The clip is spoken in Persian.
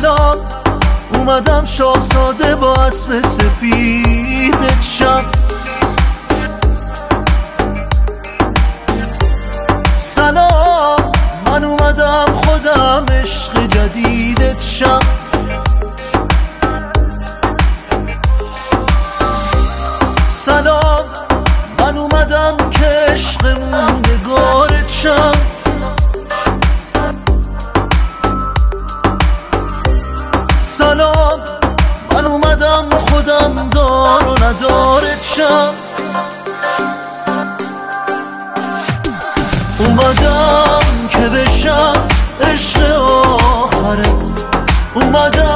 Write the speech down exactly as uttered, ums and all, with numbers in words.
سلام، اومدم شاهزاده با اسب سفیدت شم. سلام، من اومدم خودم عشق جدیدت شم. سلام، من اومدم که عشق موندگارت شم. سلام، من اومدم خودم دار و ندارت شم. اومدم که بشم عشق آخرت، اومدم